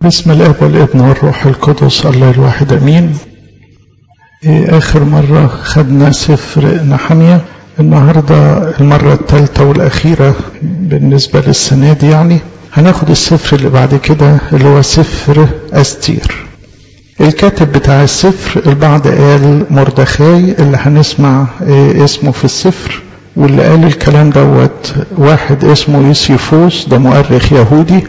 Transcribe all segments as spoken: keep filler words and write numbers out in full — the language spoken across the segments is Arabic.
بسم الاب والابن والروح القدس الله الواحد امين. اخر مرة خدنا سفر نحمية، النهاردة المرة الثالثة والاخيرة بالنسبة للسنة دي، يعني هناخد السفر اللي بعد كده اللي هو سفر استير. الكاتب بتاع السفر البعض قال مردخاي اللي هنسمع اسمه في السفر، واللي قال الكلام دوت واحد اسمه يوسيفوس، ده مؤرخ يهودي،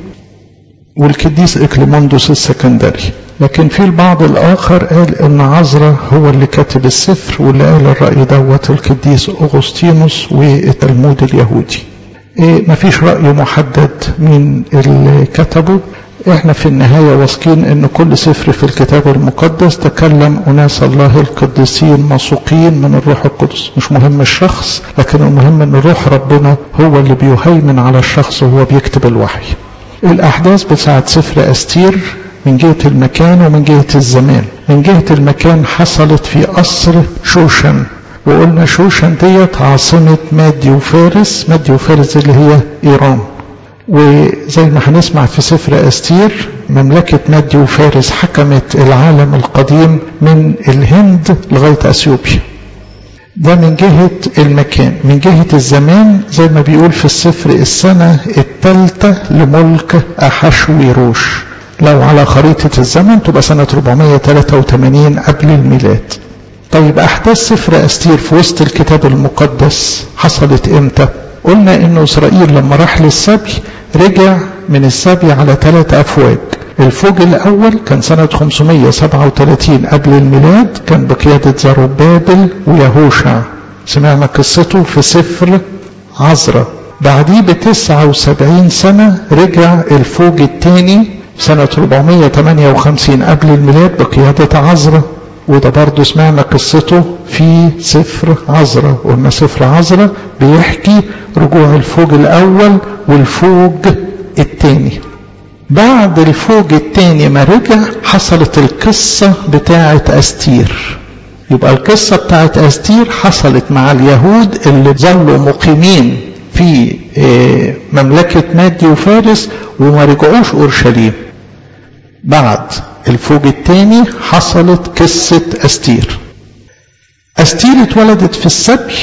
والقديس إكليموندوس السكندري. لكن في البعض الآخر قال إن عزرا هو اللي كاتب السفر، واللي قال الرأي دوت القديس أغسطينوس والتلمود اليهودي. إيه مفيش رأي محدد من اللي كتبه. احنا في النهاية واثقين ان كل سفر في الكتاب المقدس تكلم أناس الله القديسين موثوقين من الروح القدس. مش مهم الشخص، لكن المهم ان روح ربنا هو اللي بيهيمن على الشخص وهو بيكتب الوحي. الأحداث بتاعت سفر أستير من جهة المكان ومن جهة الزمان. من جهة المكان حصلت في قصر شوشن، وقلنا شوشن ديت عاصمة مادي وفارس. مادي وفارس اللي هي إيران. وزي ما هنسمع في سفر أستير، مملكة مادي وفارس حكمت العالم القديم من الهند لغاية أثيوبيا. ده من جهة المكان. من جهة الزمان زي ما بيقول في السفر السنة الثالثة لملك أحشويروش. لو على خريطة الزمن تبقى سنة أربعمائة وثلاثة وثمانين قبل الميلاد. طيب أحداث سفر أستير في وسط الكتاب المقدس حصلت إمتى؟ قلنا إن إسرائيل لما راح للسبي رجع من السبي على ثلاث أفواج. الفوج الأول كان سنة خمسمائة وسبعة وثلاثين قبل الميلاد، كان بقيادة زربابل ويهوشع. سمعنا قصته في سفر عزرا. بعديه بتسعة وسبعين سنة رجع الفوج الثاني سنة أربعمائة وثمانية وخمسين قبل الميلاد بقيادة عزرا، وده برضه سمعنا قصته في سفر عزرا. قلنا سفر عزرا بيحكي رجوع الفوج الأول والفوج الثاني. بعد الفوج الثاني ما رجع حصلت القصة بتاعة أستير. يبقى القصة بتاعة أستير حصلت مع اليهود اللي ظلوا مقيمين في مملكة مادي وفارس وما رجعوش أورشليم. بعد الفوج الثاني حصلت قصة أستير. أستير اتولدت في السبي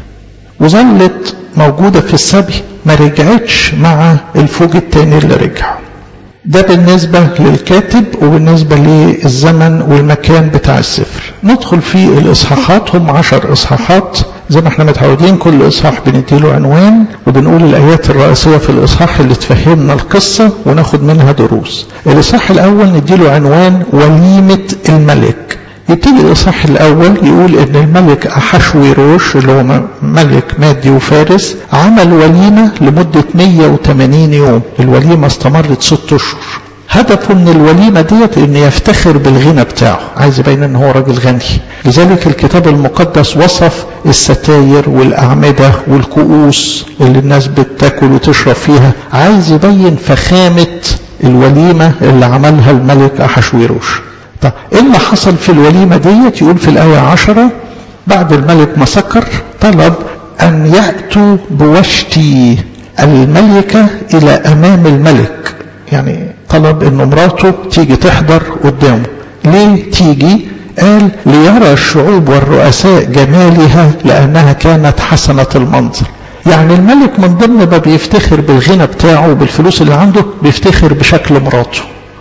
وظلت موجودة في السبي، ما رجعتش مع الفوج الثاني اللي رجع. ده بالنسبة للكاتب وبالنسبة للزمن والمكان بتاع السفر. ندخل في الإصحاحات، هم عشر إصحاحات زي ما احنا متعودين. كل إصحاح بنديله عنوان وبنقول الآيات الرئيسية في الإصحاح اللي تفهمنا القصة وناخد منها دروس. الإصحاح الأول نديله عنوان وليمة الملك. يبتدي الإصحاح الأول يقول إن الملك أحشويروش اللي هو ملك مادي وفارس عمل وليمة لمدة مئة وثمانين يوم. الوليمة استمرت ست أشهر. هدفه من الوليمة ديت إنه يفتخر بالغنى بتاعه، عايز يبين إن هو راجل غني. لذلك الكتاب المقدس وصف الستاير والأعمدة والكؤوس اللي الناس بتاكل وتشرب فيها، عايز يبين فخامة الوليمة اللي عملها الملك أحشويروش. طيب ايه اللي حصل في الوليمة ديت؟ يقول في الآية عشرة: بعد الملك ما سكر طلب أن يأتوا بوشتي الملكة إلى أمام الملك. يعني طلب أن مراته تيجي تحضر قدامه. ليه تيجي؟ قال ليرى الشعوب والرؤساء جمالها لأنها كانت حسنة المنظر. يعني الملك من ضمن ما بيفتخر بالغنى بتاعه وبالفلوس اللي عنده بيفتخر بشكل مراته.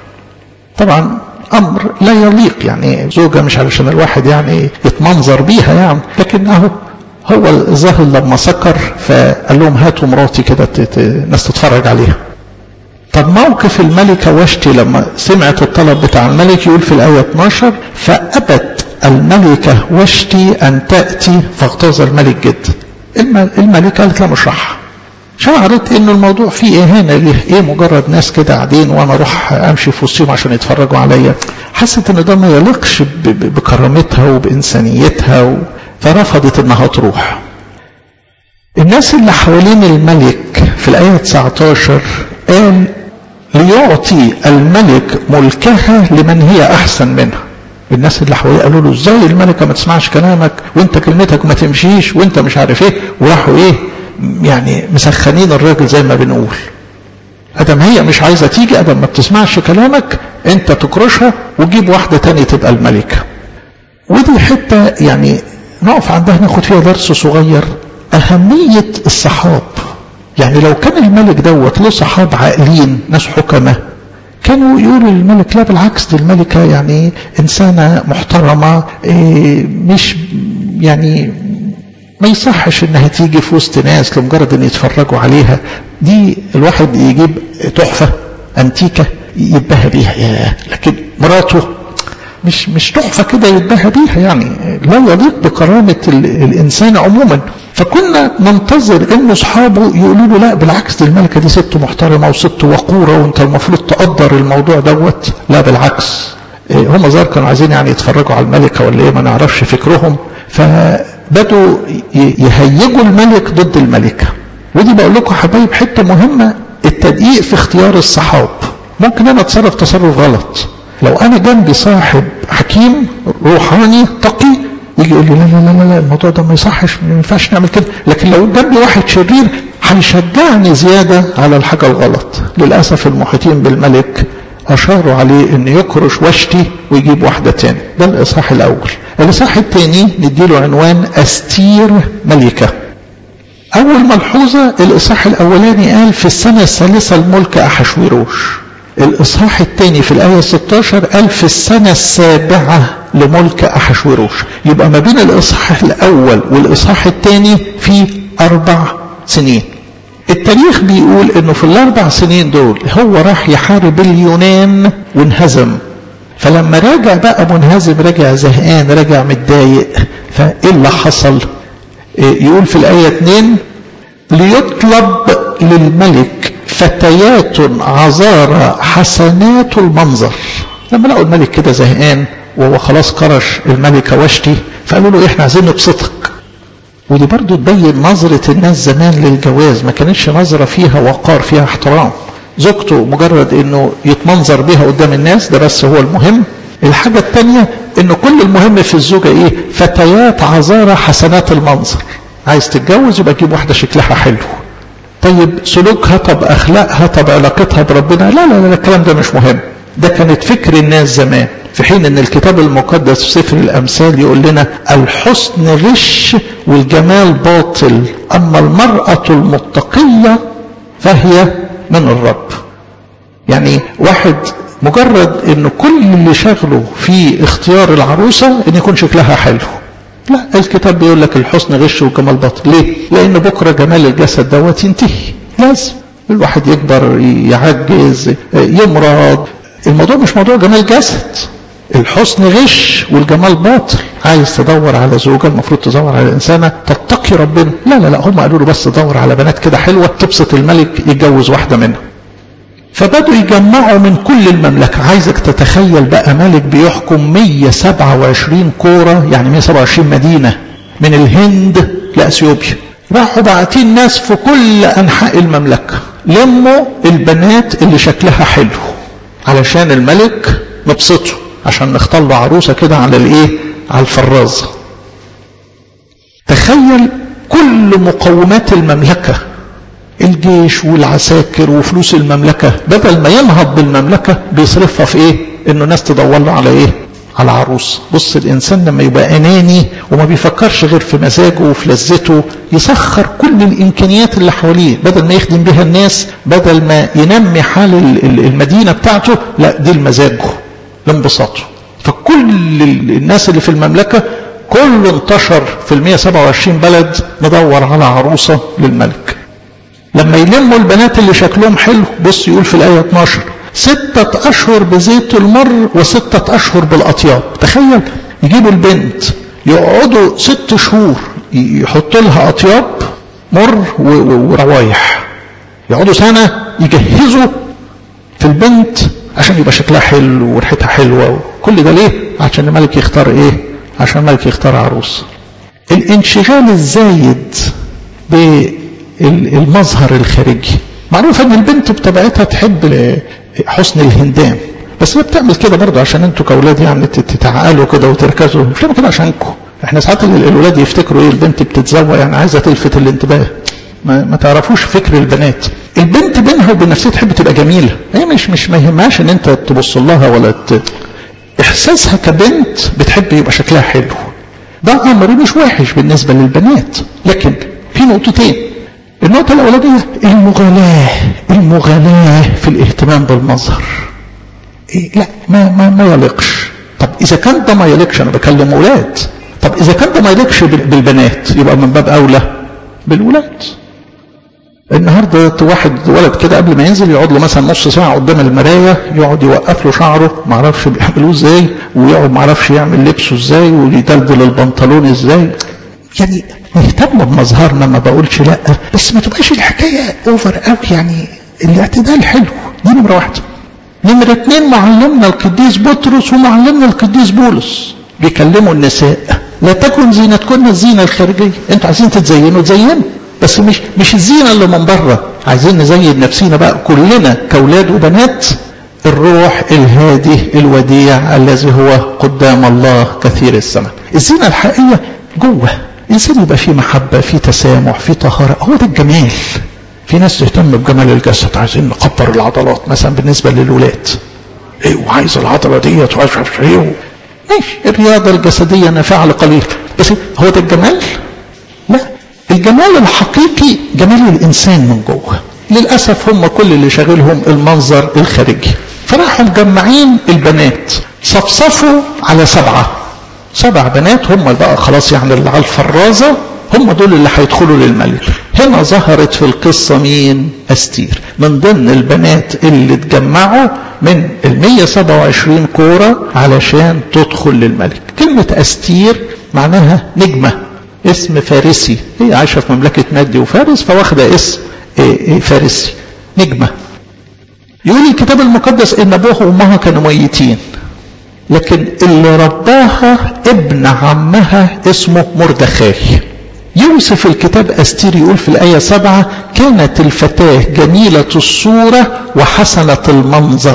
طبعا أمر لا يليق، يعني زوجة مش علشان الواحد يعني يتمنظر بيها يعني، لكن أهو هو الظاهر لما سكر فقال لهم هاتوا مراتي كده الناس تتفرج عليها. طب موقف الملكة وشتي لما سمعت الطلب بتاع الملك يقول في الآية اثناشر: فأبت الملكة وشتي أن تأتي فاغتاظ الملك جدا. الملكة قالت لا مش راح. شعرت ان الموضوع فيه اهانه ليه، ايه مجرد ناس كده قاعدين وانا اروح امشي في وسطهم عشان يتفرجوا عليا. حست ان ده ما يليقش بكرامتها وبانسانيتها و... فرفضت انها تروح. الناس اللي حوالين الملك في الايه تسعة عشر قال ليعطي الملك ملكها لمن هي احسن منها. الناس اللي حواليه قالوا له ازاي الملكه ما تسمعش كلامك وانت كلمتك ما تمشيش وانت مش عارف ايه، وراحوا ايه يعني مسخنين الراجل زي ما بنقول. ادم هي مش عايزة تيجي، ادم ما بتسمعش كلامك، انت تكرشها وجيب واحدة تانية تبقى الملكة. ودي حتة يعني نقف عندها ناخد فيها درس صغير، اهمية الصحاب. يعني لو كان الملك دوت له صحاب عاقلين ناس حكمة كانوا يقولوا للملك لا بالعكس، دي الملكة يعني انسانة محترمة، إيه مش يعني ما يصحش انها تيجي في وسط ناس لمجرد ان يتفرجوا عليها. دي الواحد يجيب تحفة انتيكة يتباهى بيها، ياه، لكن مراته مش مش تحفة كده يتباهى بيها، يعني لا يليق بكرامة الانسان عموما. فكنا ننتظر ان اصحابه يقولوا له لا بالعكس، دي الملكة دي ست محترمة وست وقورة وانت المفروض تقدر الموضوع دوت. لا بالعكس، هم ظهر كانوا عايزين يعني يتفرجوا على الملكة ولا ايه، ما نعرفش فكرهم. فبدوا يهيجوا الملك ضد الملكة. ودي بقول لكم حبايب حتة مهمة، التدقيق في اختيار الصحاب. ممكن انا اتصرف تصرف غلط، لو انا جنبي صاحب حكيم روحاني تقي يجي يقول لي لا لا لا لا الموضوع ده ما يصحش، ما ينفعش نعمل كده. لكن لو جنبي واحد شرير هيشجعني زيادة على الحاجة الغلط. للأسف المحيطين بالملك أشاروا عليه أن يكرش واشتي ويجيب واحدة تاني. ده الإصحاح الأول. الإصحاح الثاني نديله عنوان أستير ملكة. أول ملحوظة، الإصحاح الأولاني قال في السنة الثالثة الملك أحشويروش. الإصحاح الثاني في الآية ستة عشر قال في السنة السابعة لملك أحشويروش. يبقى ما بين الإصحاح الأول والإصحاح الثاني في أربع سنين. التاريخ بيقول إنه في الأربع سنين دول هو راح يحارب اليونان وانهزم. فلما راجع بقى منهزم، راجع زهقان، راجع متضايق، فإيه اللي حصل؟ يقول في الآية اثنين ليطلب للملك فتيات عذارى حسنات المنظر. لما لقوا الملك كده زهقان وهو خلاص كرش الملكة واشتي، فقالوا له احنا عايزين نبسطك. ودي برضو تبين نظرة الناس زمان للجواز، ما كانتش نظرة فيها وقار فيها احترام. زوجته مجرد انه يتمنظر بها قدام الناس ده بس هو المهم. الحاجة الثانية انه كل المهم في الزوجة ايه؟ فتيات عذارى حسنات المنظر. عايز تتجوز يبقى تجيب واحدة شكلها حلو. طيب سلوكها، طب اخلاقها، طب علاقتها بربنا، لا لا لا الكلام ده مش مهم. ده كانت فكر الناس زمان، في حين ان الكتاب المقدس في سفر الامثال يقول لنا الحسن غش والجمال باطل، اما المرأة المتقية فهي من الرب. يعني واحد مجرد انه كل اللي شغله في اختيار العروسة ان يكون شكلها حلو، لا، الكتاب بيقول لك الحسن غش والجمال باطل. ليه؟ لان بكرة جمال الجسد دوت ينتهي، لازم الواحد يكبر، يعجز، يمرض. الموضوع مش موضوع جمال جسد. الحسن غش والجمال باطل. عايز تدور على زوجة المفروض تدور على إنسانة تتقي ربنا. لا لا لا هم قالوا له بس دور على بنات كده حلوة تبسط الملك يتجوز واحدة منهم. فبدوا يجمعوا من كل المملكة. عايزك تتخيل بقى ملك بيحكم مية وسبعة وعشرين كورة، يعني مية وسبعة وعشرين مدينة من الهند لأثيوبيا. راحوا باعتين ناس في كل أنحاء المملكة لموا البنات اللي شكلها حلو علشان الملك نبسطه، عشان نختار له عروسة كده على الايه؟ على الفرازة. تخيل كل مقومات المملكة، الجيش والعساكر وفلوس المملكة، بدل ما ينهض بالمملكة بيصرفها في ايه؟ انه ناس تدور له على ايه؟ على عروس. بص الانسان لما يبقى اناني وما بيفكرش غير في مزاجه وفي لذته، يسخر كل الامكانيات اللي حواليه بدل ما يخدم بها الناس، بدل ما ينمي حال المدينة بتاعته، لا دي المزاجه لانبساطه. فكل الناس اللي في المملكة كله انتشر في المية سبعة وعشرين بلد ندور على عروسة للملك. لما يلموا البنات اللي شكلهم حلو، بص يقول في الآية اتناشر ستة أشهر بزيت المر وستة أشهر بالأطياب. تخيل يجيبوا البنت يقعدوا ست شهور يحطوا لها أطياب مر وروايح، يقعدوا سنة يجهزوا في البنت عشان يبقى شكلها حلو وريحتها حلوة. كل ده ليه؟ عشان الملك يختار ايه؟ عشان الملك يختار عروس. الانشغال الزايد بالمظهر الخارجي. معروف ان البنت بطبيعتها تحب حسن الهندام، بس هي بتعمل كده برضه عشان انتوا كاولاد يعني تتعقلوا كده وتركزوا، مش كده عشانكم. احنا ساعات الولاد يفتكروا ايه؟ البنت بتتزوق يعني عايزه تلفت الانتباه. ما, ما تعرفوش فكر البنات. البنت بينها وبين نفسها تحب تبقى جميلة، هي مش مش ما يهمهاش ان انت تبص لها ولا ت... احساسها كبنت بتحب يبقى شكلها حلو. ده امر مش وحش بالنسبة للبنات، لكن في نقطتين. النقطة الاولانية المغالاة، المغالاة في الاهتمام بالمظهر. إيه لا ما ما ما يليقش. طب اذا كان ده ما يليقش، انا بكلم اولاد، طب اذا كان ده ما يليقش بالبنات يبقى من باب اولى بالولاد. النهارده واحد ولد كده قبل ما ينزل يقعد له مثلا نص ساعه قدام المرايه، يقعد يوقف له شعره ما اعرفش بيعملوه ازاي، ويقعد ما اعرفش يعمل لبسه ازاي، ويدلدل البنطلون ازاي. يعني نهتم بمظهرنا، ما بقولش لا، بس ما تبقاش الحكايه اوفر قوي. يعني الاعتدال حلو، دي نمره واحده. نمره اثنين، معلمنا القديس بطرس ومعلمنا القديس بولس بيكلموا النساء لا تكن زينتكن الزينه الخارجيه. انتوا عايزين تتزينوا تزينوا، بس مش مش الزينه اللي من بره. عايزين نزين نفسينا بقى كلنا كاولاد وبنات الروح الهادي الوديع الذي هو قدام الله كثير الثمن. الزينه الحقيقيه جوه الانسان يبقى فيه محبه، فيه تسامح، فيه طهاره، هو ده الجمال. في ناس تهتم بجمال الجسد، عايزين نكبر العضلات مثلا بالنسبه للولاد، ايه وعايز العضله ديت وعايز ايه. ماشي، الرياضه الجسديه نافعه لقليل، بس هو ده الجمال؟ لا، الجمال الحقيقي جمال الانسان من جوه. للاسف هم كل اللي شاغلهم المنظر الخارجي، فراحوا مجمعين البنات، صفصفوا على سبعه سبع بنات هم بقى خلاص، يعني اللي على الفرازه هم دول اللي هيدخلوا للملك. هنا ظهرت في القصة مين؟ أستير، من ضمن البنات اللي اتجمعوا من المية سبعة وعشرين كورة علشان تدخل للملك. كلمة أستير معناها نجمة، اسم فارسي، هي عايشة في مملكة مادي وفارس فواخدة اسم فارسي، نجمة. يقول الكتاب المقدس ان ابوها وامها كانوا ميتين، لكن اللي رباها ابن عمها اسمه مردخاي. يوصف الكتاب أستير يقول في الآية سبعة: كانت الفتاة جميلة الصورة وحسنة المنظر،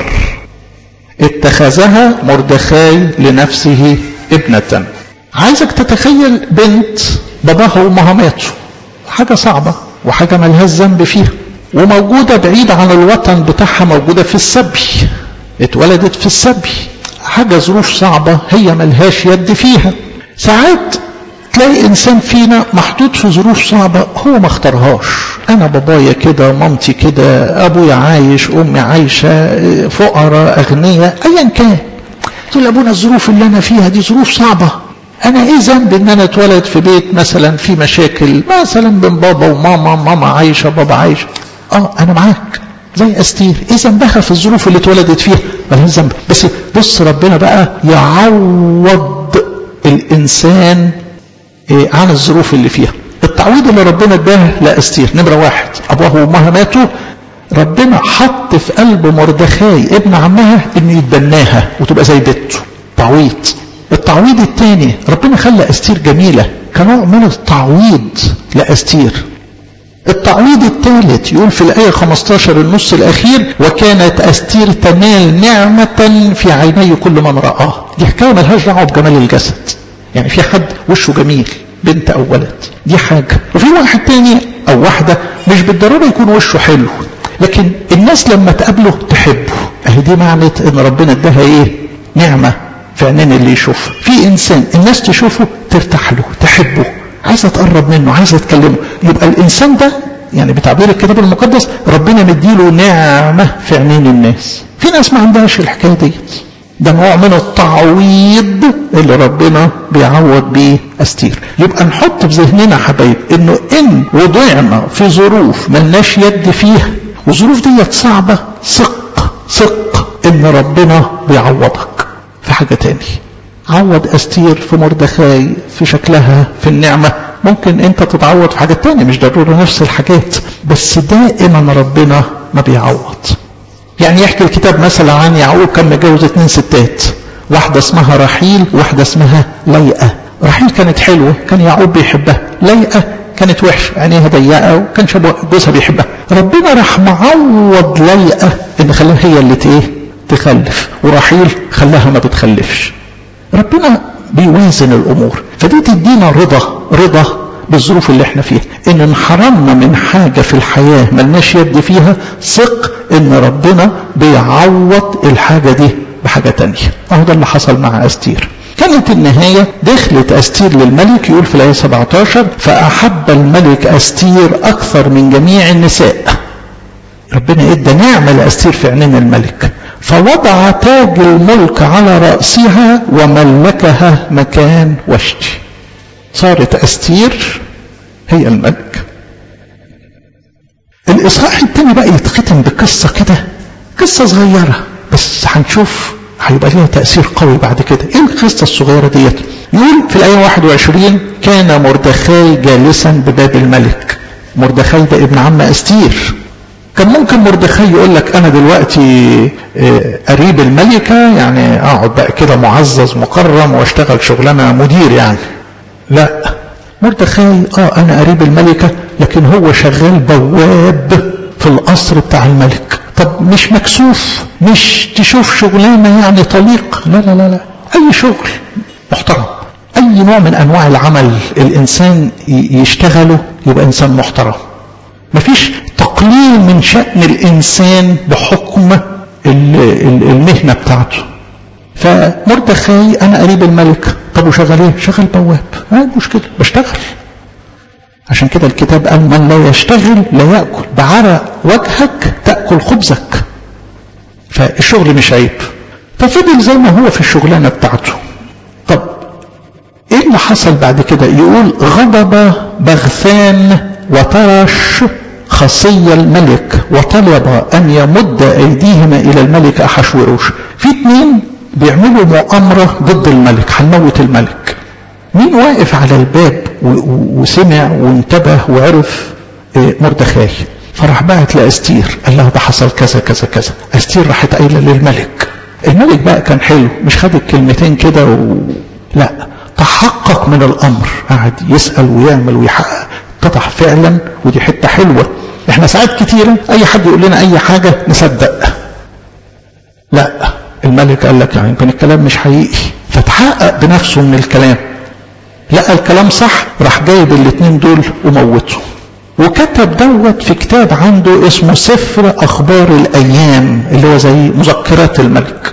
اتخذها مردخاي لنفسه ابنة. عايزك تتخيل بنت باباها وامها ماتوا، حاجة صعبة وحاجة ملهاش ذنب فيها، وموجودة بعيدة عن الوطن بتاعها، موجودة في السبي، اتولدت في السبي، حاجة ظروف صعبة هي ملهاش يد فيها. ساعات تلاقي انسان فينا محطوط في ظروف صعبة هو ما اختارهاش، انا بابايا كده، مامتي كده، ابويا عايش، امي عايشة، فقراء اغنياء، ايا كان. تقول ابونا الظروف اللي انا فيها دي ظروف صعبة، انا ايه ذنب ان انا اتولد في بيت مثلا في مشاكل مثلا بين بابا وماما، ماما عايشة بابا عايش. اه انا معاك زي أستير، ايه ذنبها في الظروف اللي اتولدت فيها؟ مالهاش ذنب. بس بص ربنا بقى يعوض الانسان عن الظروف اللي فيها. التعويض اللي ربنا اداه لأستير نمرة واحد، ابوها وامها ماتوا، ربنا حط في قلب مردخاي ابن عمها انه يتبناها وتبقى زي بنته، تعويض. التعويض الثاني ربنا خلى أستير جميلة كنوع من التعويض لأستير. التعويض الثالث يقول في الآية خمستاشر النص الأخير: وكانت أستير تنال نعمة في عيني كل من رآه. دي حكاية ملهاش دعوة بجمال الجسد، يعني في حد وشه جميل بنت أو ولد دي حاجة، وفي واحد تاني أو واحدة مش بالضرورة يكون وشه حلو، لكن الناس لما تقابله تحبه. اهي دي معنى ان ربنا اداها ايه؟ نعمة في عينين اللي يشوفه. في انسان الناس تشوفه ترتاح له، تحبه، عايزة تقرب منه، عايزة تكلمه. يبقى الانسان ده يعني بتعبير الكتاب المقدس ربنا مديله نعمة في عينين الناس. في ناس ما عندهاش الحكاية ديت، ده نوع من التعويض اللي ربنا بيعوض بيه أستير. يبقى نحط في ذهننا حبايب انه ان وضعنا في ظروف ملناش يد فيها والظروف ديت صعبة، ثق ثق ان ربنا بيعوضك في حاجة تاني. عوض أستير في مردخاي في شكلها في النعمة، ممكن انت تتعوض في حاجات تانية مش ضروري نفس الحاجات، بس دائما ربنا ما بيعوض. يعني يحكي الكتاب مثلا عن يعقوب كان متجوز اتنين ستات، واحدة اسمها رحيل وواحدة اسمها ليئة. رحيل كانت حلوة كان يعقوب بيحبها، ليئة كانت وحشة عينيها ضيقة وكان جوزها بيحبها. ربنا راح معوض ليئة ان خلاها هي اللي ايه تخلف، ورحيل خلاها ما بتخلفش. ربنا بيوازن الامور، فدي تدينا رضا، رضا بالظروف اللي احنا فيها، ان انحرمنا من حاجة في الحياة ملناش يد فيها، ثق ان ربنا بيعوض الحاجة دي بحاجة تانية. اهو ده اللي حصل مع أستير. كانت النهاية دخلت أستير للملك، يقول في الآية سبعة عشر فأحب الملك أستير أكثر من جميع النساء. ربنا ادى نعمة لأستير في عينين الملك، فوضع تاج الملك على رأسها وملكها مكان وشتي. صارت أستير هي الملك. الإصحاح الثاني بقى يتختم بقصة كده، قصة صغيرة بس هنشوف هيبقى ليها تأثير قوي بعد كده. ايه القصة الصغيرة ديت؟ يقول في الآية واحد وعشرين كان مردخاي جالسا بباب الملك. مردخاي ده ابن عم أستير. كان ممكن مردخاي يقول لك انا دلوقتي قريب الملكة، يعني اقعد بقى كده معزز مكرم واشتغل شغلانة مدير يعني. لا، مردخاي اه انا قريب الملكة، لكن هو شغال بواب في القصر بتاع الملك. طب مش مكسوف؟ مش تشوف شغلانة يعني طليق؟ لا لا لا لا، اي شغل محترم، اي نوع من انواع العمل الانسان يشتغله يبقى انسان محترم. مفيش تقليل من شأن الإنسان بحكم المهنة بتاعته. فمردخاي أنا قريب الملك. طب وشغال ايه؟ شغال بواب. ما مشكلة، بشتغل. عشان كده الكتاب قال من لا يشتغل لا يأكل، بعرق وجهك تأكل خبزك. فالشغل مش عيب. ففضل زي ما هو في الشغلانة بتاعته. طب ايه اللي حصل بعد كده؟ يقول غضب بغثان وطرش خصي الملك وطلب ان يمد ايديهما الى الملك احشوروش. في اثنين بيعملوا مؤامرة ضد الملك، هنموت الملك. مين واقف على الباب وسمع وانتبه وعرف؟ مردخاي. فراح بعت لأستير قال لها ده حصل كذا كذا كذا. أستير راحت قايله للملك. الملك بقى كان حلو، مش خد الكلمتين كده و... لا، تحقق من الامر، قعد يسأل ويعمل ويحقق، اتضح فعلا. ودي حتة حلوة. احنا ساعات كتيرة اي حد يقول لنا اي حاجة نصدق. لا، الملك قال لك يعني يمكن الكلام مش حقيقي، فتحقق بنفسه من الكلام، لقى الكلام صح، راح جايب الاثنين دول وموته. وكتب دوت في كتاب عنده اسمه سفر اخبار الايام، اللي هو زي مذكرات الملك.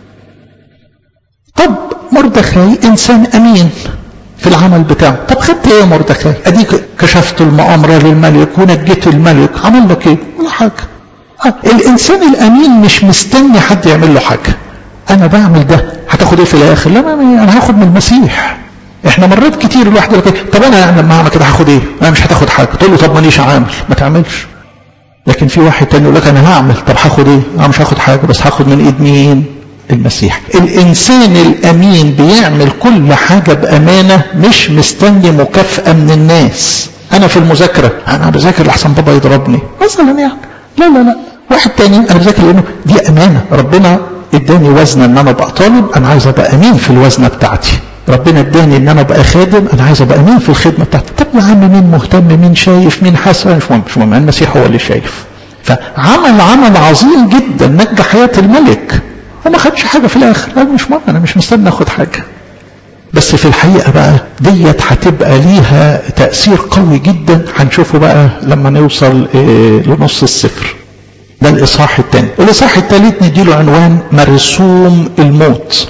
طب مردخاي انسان امين في العمل بتاعه. طب خدت ايه يا مردخاي؟ اديك كشفت المؤامرة للملك ونجيت الملك، عمل لك ايه؟ ولا حاجة. آه. الانسان الامين مش مستني حد يعمل له حاجة. انا بعمل ده، هتاخد ايه في الاخر؟ لا، ما انا هاخد من المسيح. احنا مرات كتير الواحد يقول لك طب انا يعني لما اعمل كده هاخد ايه؟ انا مش هتاخد حاجة. تقول له طب مانيش عامل، ما تعملش. لكن في واحد تاني يقول لك انا هعمل، طب هاخد ايه؟ انا مش هاخد حاجة، بس هاخد من ايد مين؟ المسيح. الانسان الامين بيعمل كل حاجة بامانة، مش مستني مكافأة من الناس. انا في المذاكرة انا بذاكر لحسن بابا يضربني مثلا يعني، لا لا لا. واحد تاني انا بذاكر لانه دي امانة، ربنا اداني وزنة ان انا ابقى طالب، انا عايز ابقى امين في الوزنة بتاعتي. ربنا اداني ان انا ابقى خادم، انا عايز ابقى امين في الخدمة بتاعتي. طب يا عم مين مهتم، مين شايف، مين حاسس؟ مش مهم، مش مهم، المسيح هو اللي شايف. فعمل عمل عظيم جدا نجى حياة الملك وما خدش حاجة في الاخر. لا مش مهم، انا مش مستني اخد حاجة. بس في الحقيقة بقى ديت هتبقى ليها تأثير قوي جدا، هنشوفه بقى لما نوصل إيه لنص السفر. ده الاصحاح الثاني. الاصحاح الثالث نديله عنوان مرسوم الموت.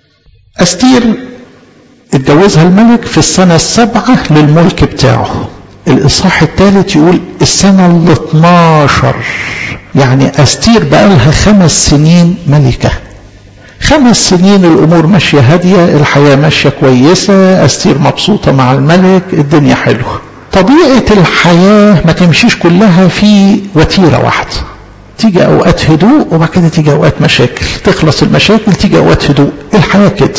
أستير اتجوزها الملك في السنة السابعة للملك بتاعه. الاصحاح الثالث يقول السنة الاثناشر، يعني أستير بقى لها خمس سنين ملكة. خمس سنين الامور ماشية هادية، الحياة ماشية كويسة، أستير مبسوطة مع الملك، الدنيا حلوة. طبيعة الحياة ما تمشيش كلها في وتيرة واحدة. تيجي اوقات هدوء وبعد كده تيجي اوقات مشاكل، تخلص المشاكل تيجي اوقات هدوء. الحياة كده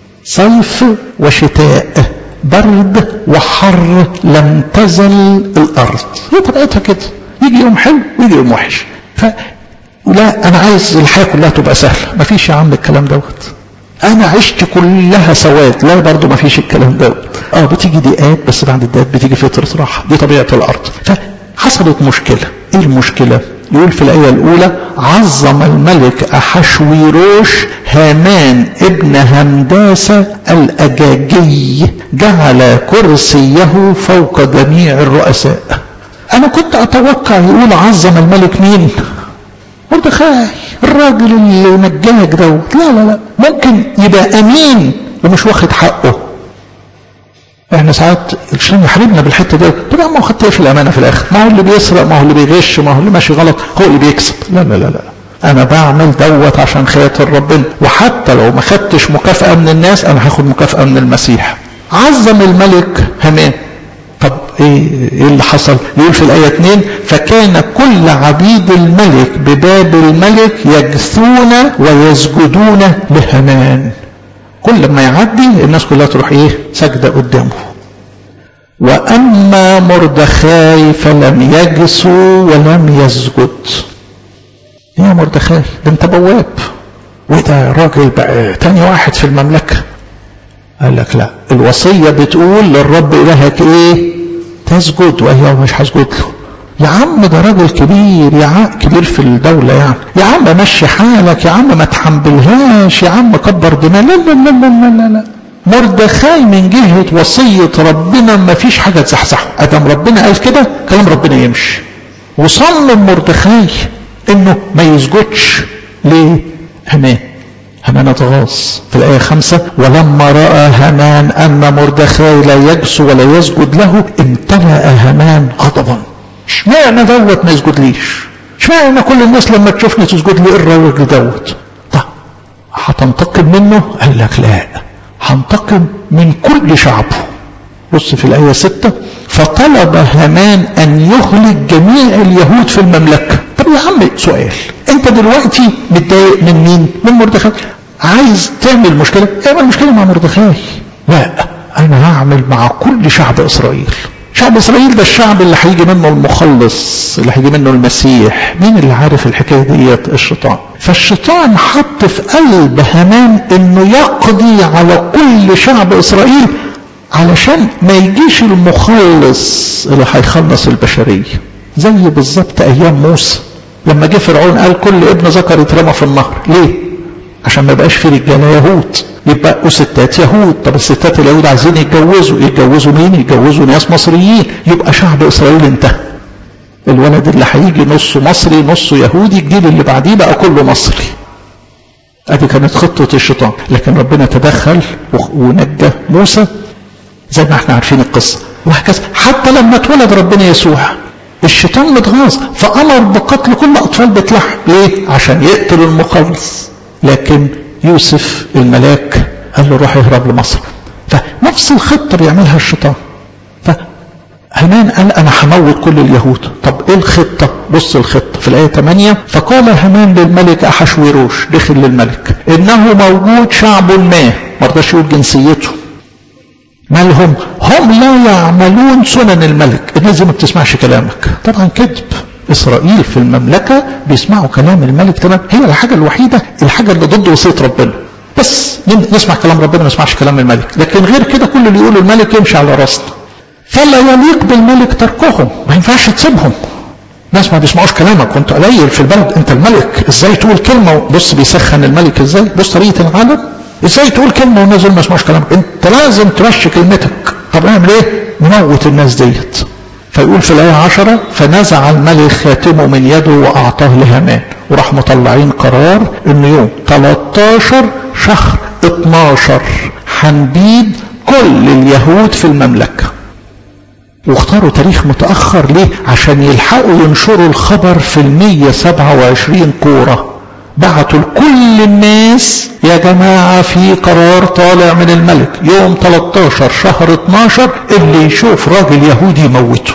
صيف وشتاء، برد وحر، لم تزل الارض. هي طبيعتها كده، يجي يوم حلو ويجي يوم وحش. ف لا انا عايز الحياة كلها تبقى سهلة. مفيش يا عم الكلام دوت. انا عشت كلها سواد، لا برضو مفيش الكلام دوت. اه بتيجي دقات، بس بعد الدقات بتيجي فترة راحة، دي طبيعة الارض. فحصلت مشكلة. ايه المشكلة؟ يقول في الآية الأولى عظم الملك أحشويروش هامان ابن همداسة الأجاجي جعل كرسيه فوق جميع الرؤساء. أنا كنت أتوقع يقول عظم الملك مين؟ مردخاي الراجل اللي نجاك دوت. لا لا لا، ممكن يبقى أمين ومش واخد حقه. احنا ساعات الشيطان يحاربنا بالحته دي، طب ما هو خدت ايه في الامانه في الاخر؟ ما هو اللي بيسرق، ما هو اللي بيغش، ما هو اللي ماشي غلط هو اللي بيكسب. لا لا لا لا، انا بعمل دوت عشان خاطر ربنا، وحتى لو ما خدتش مكافاه من الناس انا هاخد مكافاه من المسيح. عظم الملك هامان. طب ايه ايه اللي حصل؟ يقول في الايه اتنين فكان كل عبيد الملك بباب الملك يجثون ويسجدون لهامان. كل ما يعدي الناس كلها تروح ايه؟ سجدة قدامه. واما مردخاي فلم يجسوا ولم يسجد. يا مردخاي ده انت بواب، وده راجل بقى تاني واحد في المملكة. قال لك لا، الوصية بتقول للرب الهك ايه؟ تسجد، وايه مش هسجد له. يا عم ده راجل كبير، يا عم كبير في الدولة يعني، يا عم مشي حالك، يا عم ما تحنبلهاش، يا عم كبر دماغ. لا لا لا لا لا لا. مردخاي من جهة وصية ربنا ما فيش حاجة تزحزحه. ادم ربنا قال كده كلام ربنا يمشي. وصمم مردخاي انه ما يسجدش لهامان. هامان اتغاظ في الآية خمسة ولما رأى هامان أن مردخاي لا يجسو ولا يسجد له امتلأ هامان غضبا. اشمعنى دوت ما يسجدليش؟ اشمعنى كل الناس لما تشوفني تسجد لي الراجل دوت؟ طب هتنتقم منه؟ قال لك لا، هنتقم من كل شعبه. بص في الآية ستة فطلب هامان أن يهلك جميع اليهود في المملكة. طب يا عم سؤال، انت دلوقتي متضايق من مين؟ من مردخاي. عايز تعمل مشكلة؟ اعمل مشكلة مع مردخاي. لا، انا هعمل مع كل شعب اسرائيل. شعب اسرائيل ده الشعب اللي هيجي منه المخلص، اللي هيجي منه المسيح. مين اللي عارف الحكاية ديت؟ الشيطان. فالشيطان حط في قلب هامان انه يقضي على كل شعب اسرائيل علشان ما يجيش المخلص اللي هيخلص البشرية. زي بالظبط ايام موسى لما جه فرعون قال كل ابن ذكر يترمى في النهر. ليه؟ عشان ما يبقاش في رجاله يهود، يبقوا ستات يهود. طب الستات اليهود عايزين يتجوزوا، يتجوزوا مين؟ يتجوزوا ناس مصريين. يبقى شعب اسرائيل انتهى. الولد اللي هيجي نصه مصري نصه يهودي، الجيل اللي بعديه بقى كله مصري. ادي كانت خطه الشيطان، لكن ربنا تدخل ونجى موسى زي ما احنا عارفين القصه. وهكذا حتى لما اتولد ربنا يسوع الشيطان متغاظ فامر بقتل كل اطفال بيت لحم. ليه؟ عشان يقتل المخلص. لكن يوسف الملاك قال له روح اهرب لمصر. فنفس الخطه بيعملها الشيطان. فهامان قال انا هموت كل اليهود. طب ايه الخطه؟ بص الخطه في الايه ثمانية فقال هامان للملك احشويروش، دخل للملك، انه موجود شعب ما، ما رضاش يقول جنسيته، مالهم؟ هم لا يعملون سنن الملك. الناس دي ما بتسمعش كلامك. طبعا كذب. اسرائيل في المملكه بيسمعوا كلام الملك تمام. هي الحاجه الوحيده الحاجه اللي ضد وصيه ربنا، بس نسمع كلام ربنا ما نسمعش كلام الملك. لكن غير كده كل اللي يقوله الملك يمشي على راسنا. فلا يليق بالملك تركهم، ما ينفعش تسيبهم. ناس ما بيسمعوش كلامك وانت قليل في البلد، انت الملك، ازاي تقول كلمه؟ بص بيسخن الملك ازاي، بص طريقه العالم، ازاي تقول كلمه والناس دول ما يسمعوش كلامك؟ انت لازم تمشي كلمتك. طب نعمل ايه؟ نموت الناس ديت. فيقول في الايه عشرة فنزع الملك خاتمه من يده واعطاه لهامان، وراح مطلعين قرار ان يوم ثلاثة عشر شهر اتناشر هنبيد كل اليهود في المملكه. واختاروا تاريخ متاخر ليه؟ عشان يلحقوا ينشروا الخبر في المية سبعة وعشرين كوره. بعتوا لكل الناس يا جماعة في قرار طالع من الملك يوم ثلاثة عشر شهر اتناشر اللي يشوف راجل يهودي يموته.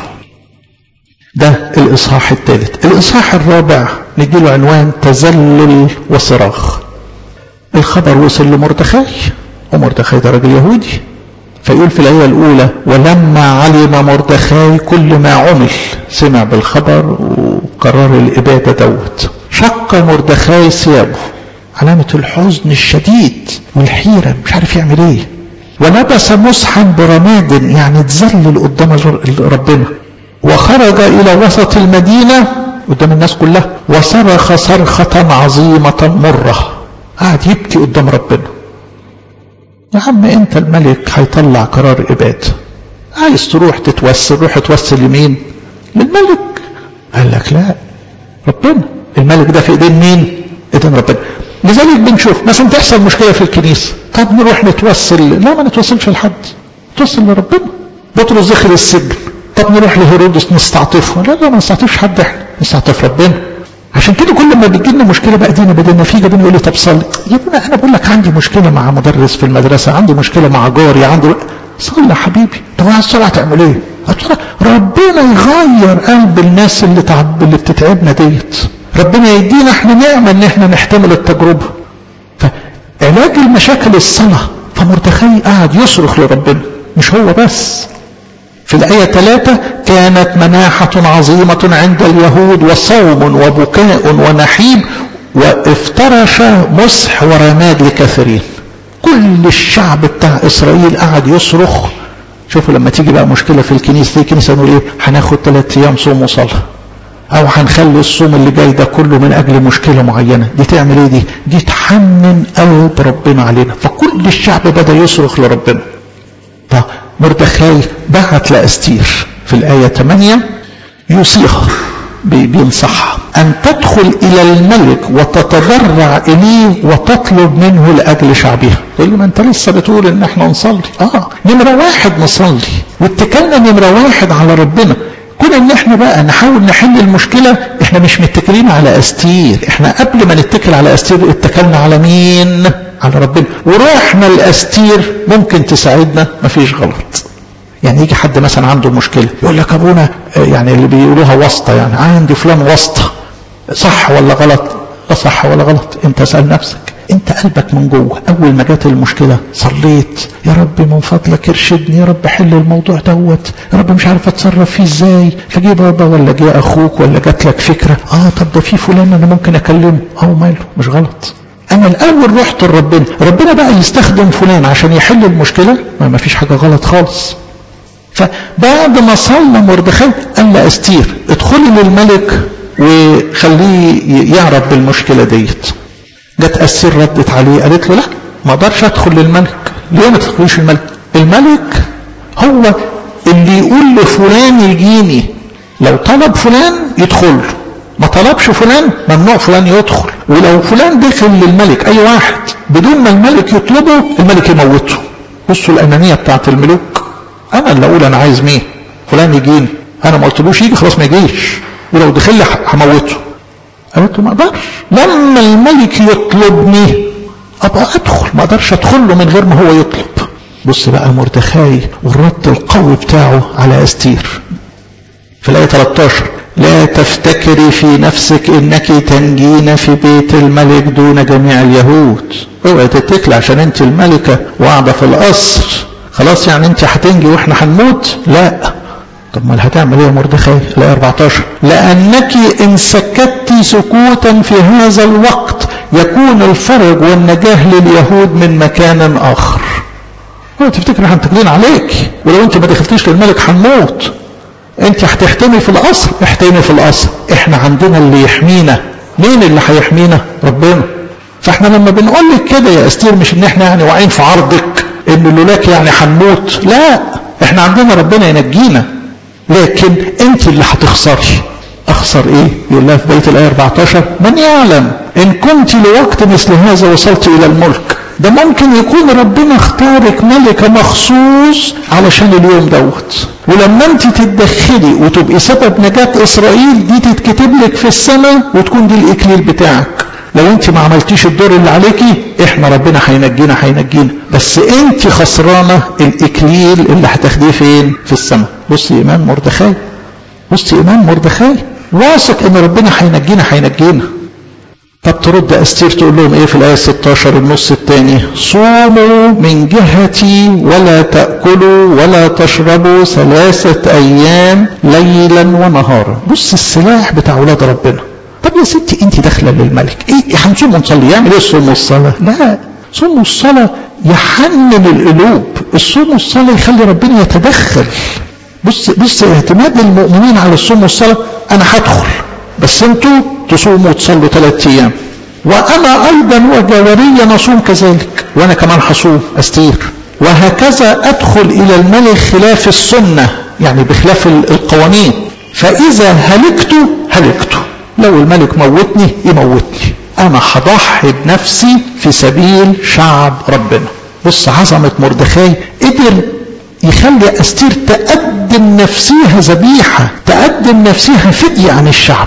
ده الإصحاح الثالث. الإصحاح الرابع نديله عنوان تذلل وصراخ. الخبر وصل لمردخاي، ومردخاي ده راجل يهودي. فيقول في الآية الأولى ولما علم مردخاي كل ما عمل، سمع بالخبر وقرار الإبادة دوت، شق مردخاي ثيابه، علامة الحزن الشديد والحيرة، مش عارف يعمل ايه. ولبس مسحا برماد، يعني تذلل قدام ربنا، وخرج إلى وسط المدينة قدام الناس كلها، وصرخ صرخة عظيمة مرة، قاعد يبكي قدام ربنا. يا عم انت الملك هيطلع قرار اباده، عايز تروح تتوسل روح توسل يمين للملك. قال لك لا، ربنا الملك ده في ايدين مين؟ ايدين ربنا. لذلك بنشوف مثلا تحصل مشكله في الكنيسه، طب نروح نتوسل، لا ما نتوسلش لحد، نتوسل لربنا. بطرس دخل السجن، طب نروح لهيرودس نستعطفه، لا لا ما نستعطفش حد، احنا نستعطف ربنا. عشان كده كل ما بيجي لنا مشكله بقى دينا بدنا فيه جابين يقول لي طب صلي. يا ابني انا بقول لك عندي مشكله مع مدرس في المدرسه، عندي مشكله مع جاري، عندي صلي يا حبيبي. طب عايز الصلاه هتعمل ايه؟ ربنا يغير قلب الناس اللي تعب اللي بتتعبنا ديت، ربنا يدينا احنا نعمه ان احنا نحتمل التجربه. فعلاج المشاكل الصلاه. فمردخاي قاعد يصرخ لربنا، مش هو بس. في الآية ثلاثة كانت مناحة عظيمة عند اليهود وصوم وبكاء ونحيب وافترش مسح ورماد لكثيرين. كل الشعب بتاع إسرائيل قاعد يصرخ. شوفوا لما تيجي بقى مشكلة في الكنيسة، دي كنيسة نقول ايه؟ هناخد ثلاث ايام صوم وصلاة، او هنخلي الصوم اللي جاي ده كله من اجل مشكلة معينة. دي تعمل ايه؟ دي دي تحنن قلب ربنا علينا. فكل الشعب بدأ يصرخ لربنا. طب مردخاي بعت لأستير في الآية ثمانية يوصيها بينصحها أن تدخل إلى الملك وتتضرع إليه وتطلب منه لأجل شعبها. تقول لي ما أنت لسه بتقول إن إحنا نصلي. آه نمرة واحد نصلي واتكلنا نمرة واحد على ربنا. كون إن إحنا بقى نحاول نحل المشكلة، إحنا مش متكلين على أستير، إحنا قبل ما نتكل على أستير اتكلنا على مين؟ على ربنا. وروحنا الأستير ممكن تساعدنا، مفيش غلط. يعني يجي حد مثلا عنده مشكلة يقول لك أبونا، يعني اللي بيقولوها واسطة، يعني عندي فلان واسطة، صح ولا غلط؟ لا صح ولا غلط. انت اسأل نفسك، انت قلبك من جوه اول ما جات المشكلة صليت يا رب من فضلك ارشدني، يا رب حل الموضوع دوت، يا رب مش عارف اتصرف فيه ازاي، فجي بابا ولا جه اخوك ولا جات لك فكرة، اه طب ده في فلان انا ممكن اكلمه، اه ماله، مش غلط. انا الاول رحت لربنا، ربنا بقى يستخدم فلان عشان يحل المشكلة، ما فيش حاجة غلط خالص. فبعد ما صلى مردخاي قال لأستير ادخلي للملك وخليه يعرف بالمشكلة ديت. جت أستير ردت عليه قالت له لا ما اقدرش ادخل للملك. ليه ما تدخليش الملك؟ الملك هو اللي يقول لفلان يجيني، لو طلب فلان يدخل، ما طلبش فلان ممنوع فلان يدخل. ولو فلان دخل للملك اي واحد بدون ما الملك يطلبه الملك يموته. بصوا الأنانية بتاعت الملوك، انا اللي اقول انا عايز مين، فلان يجيني، انا ما قلتلوش يجي خلاص ما يجيش، ولو دخل لي هموته. قلت له ما اقدرش، لما الملك يطلبني ابقى ادخل، ما اقدرش ادخل له من غير ما هو يطلب. بص بقى مردخاي والرد القوي بتاعه على أستير في الآية ثلاثة عشر لا تفتكري في نفسك انك تنجين في بيت الملك دون جميع اليهود. اوعي تتكلي عشان انت الملكة وقاعدة في القصر خلاص يعني انت هتنجي واحنا هنموت. لا. طب ما هتعمل ايه يا مردخاي؟ الآية أربعة عشر لأنك إن سكت سكوتا في هذا الوقت يكون الفرج والنجاة لليهود من مكان آخر. هو تفتكر هنتكلين عليك، ولو انت ما دخلتيش للملك هنموت. انت هتحتمي في القصر، احتمي في القصر، احنا عندنا اللي يحمينا. مين اللي هيحمينا؟ ربنا. فاحنا لما بنقول لك كده يا أستير مش ان احنا يعني واقعين في عرضك ان لولاك يعني هنموت، لا، احنا عندنا ربنا ينجينا، لكن انت اللي هتخسري. اخسر ايه؟ يقول لها في بيت الآية أربعة عشر من يعلم ان كنت لوقت مثل هذا وصلت الى الملك. ده ممكن يكون ربنا اختارك ملكة مخصوص علشان اليوم دوت، ولما انت تتدخلي وتبقي سبب نجاة اسرائيل دي تتكتب لك في السماء وتكون دي الاكليل بتاعك. لو انت ما عملتيش الدور اللي عليكي احنا ربنا هينجينا هينجينا، بس انت خسرانة الاكليل اللي هتاخديه فين؟ في السماء. بصي ايمان مردخاي، بصي ايمان مردخاي واثق ان ربنا هينجينا هينجينا. طب ترد أستير تقول لهم ايه في الآية ستة عشر النص الثاني؟ صوموا من جهتي ولا تأكلوا ولا تشربوا ثلاثة أيام ليلا ونهارا. بص السلاح بتاع أولاد ربنا. طب يا ستي انت داخله للملك ايه هنصوم ونصلي؟ يعمل ايه الصوم والصلاه؟ لا، صوم والصلاه يحنن القلوب، الصوم والصلاه يخلي ربنا يتدخل. بص بص اعتماد المؤمنين على الصوم والصلاه، انا هدخل بس انتوا تصوموا وتصلوا ثلاث ايام، وانا ايضا وجواري نصوم كذلك، وانا كمان هصوم استير، وهكذا ادخل الى الملك خلاف السنة، يعني بخلاف القوانين، فاذا هلكت هلكت، لو الملك موتني يموتني، انا هضحي بنفسي في سبيل شعب ربنا. بص عظمة مردخاي، قدر يخلي استير تقدم نفسها ذبيحة، تقدم نفسها فدية عن الشعب.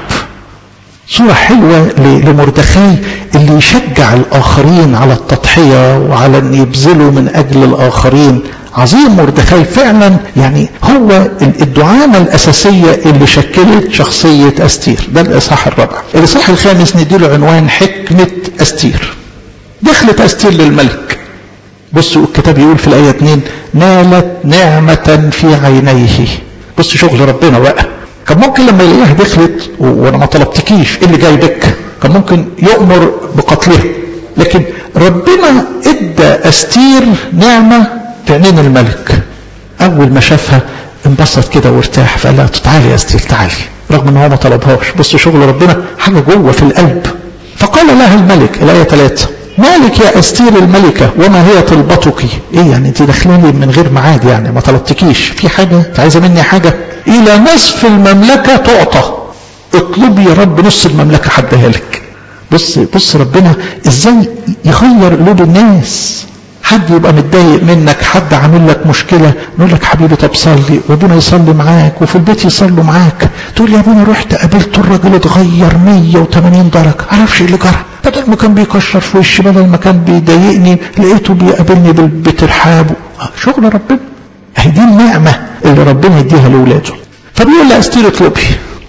صورة حلوة لمردخاي اللي يشجع الآخرين على التضحية وعلى أن يبذلوا من أجل الآخرين. عظيم مردخاي فعلا، يعني هو الدعامة الأساسية اللي شكلت شخصية أستير. ده الإصحاح الرابع. الإصحاح الخامس نديله عنوان حكمة أستير. دخلت أستير للملك، بصوا الكتاب يقول في الآية اتنين نالت نعمة في عينيه. بص شغل ربنا بقى، كان ممكن لما يلاقيها دخلت وانا ما طلبتكيش ايه اللي جاي بك، كان ممكن يؤمر بقتلها، لكن ربنا ادى استير نعمة في عينين الملك. اول ما شافها انبسط كده وارتاح، فقال لها تعالي يا استير تعالي، رغم ان هو ما طلبهاش. بص شغل ربنا، حاجة جوه في القلب. فقال لها الملك، الآية ثلاثة مالك يا أستير الملكة وما هي طلبتك؟ ايه يعني انت داخلاني من غير ميعاد، يعني ما طلبتكيش، في حاجة انت عايزة مني حاجة؟ الى نصف المملكة تعطى، اطلبي يا رب نص المملكة حدها لك. بص بص ربنا ازاي يغير قلوب الناس. حد يبقى متضايق منك، حد عامل لك مشكلة، نقول لك حبيبي طب صلي، وابونا يصلي معاك، وفي البيت يصلوا معاك، تقول يا ابونا رحت قابلت الراجل اتغير مية وتمانين درجة، معرفش ايه اللي جرى، بدل ما كان بيكشر في وشي، بدل ما كان بيضايقني لقيته بيقابلني بترحاب. شغل ربنا، اهي دي النعمة اللي ربنا يديها لاولاده. فبيقول لها استير اطلبي.